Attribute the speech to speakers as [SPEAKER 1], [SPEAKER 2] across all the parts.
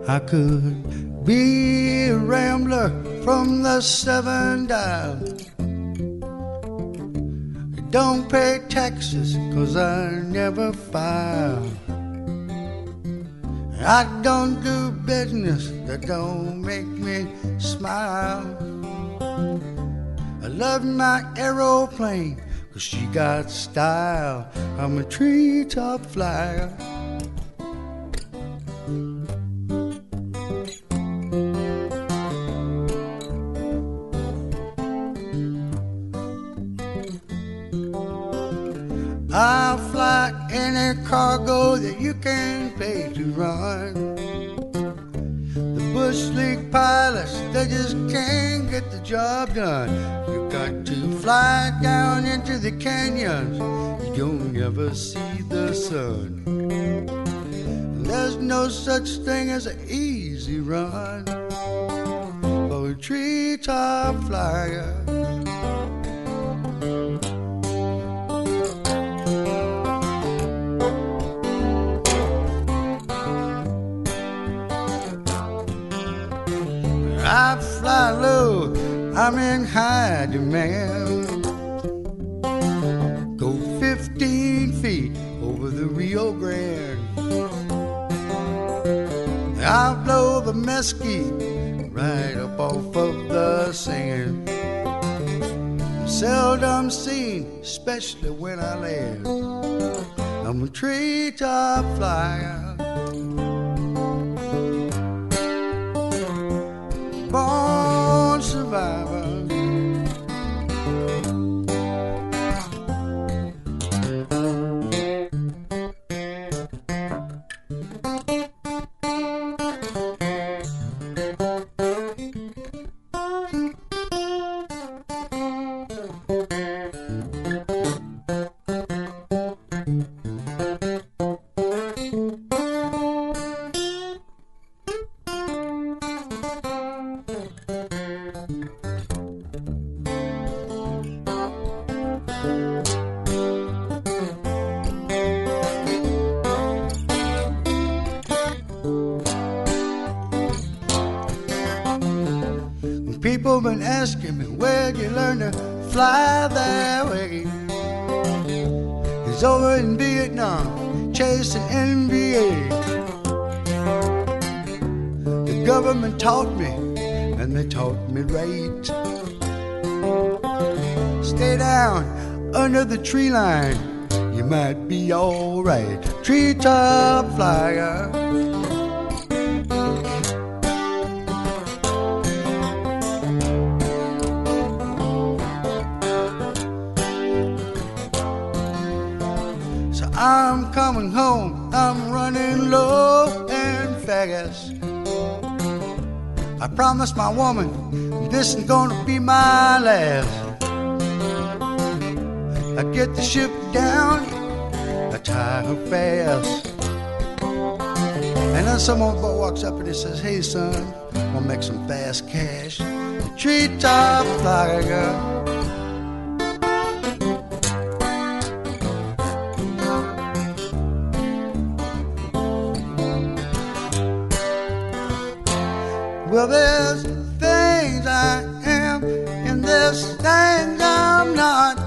[SPEAKER 1] I could be a rambler from the 7 Dials. Don't pay taxes 'cause I never file. I don't do business that don't make me smile. I love my aeroplane 'cause she got style. I'm a treetop flyer. I'll fly any cargo that you can pay to run. The bush league pilots, they just can't get the job done. You got to fly down into the canyons, you don't ever see the sun. There's no such thing as an easy run for a treetop flyer. I fly low, I'm in high demand. Go 15 feet over the Rio Grande. I'll blow the mesquite right up off of the sand. Seldom seen, especially when I land. I'm a treetop flyer. Born survivor. People been asking me, where'd you learn to fly that way? He's over in Vietnam, chasing NBA. The government taught me, and they taught me right. Stay down under the tree line, you might be alright. Treetop flyer. I'm coming home, I'm running low and fast. I promised my woman, this is gonna be my last. I get the ship down, I tie her fast. And then some old boy walks up and he says, hey son, we'll make some fast cash. Treetop flyer. Well, there's things I am, and there's things I'm not.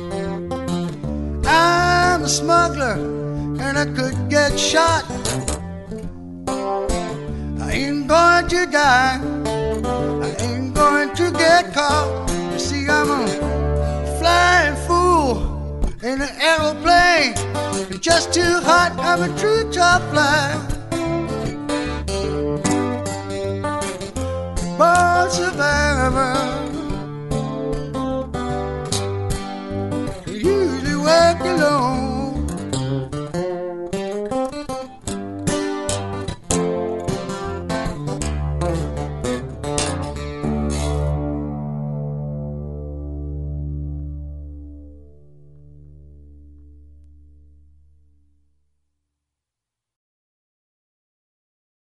[SPEAKER 1] I'm a smuggler, and I could get shot. I ain't going to die, I ain't going to get caught. You see, I'm a flying fool in an aeroplane. It's just too hot, I'm a treetop flyer.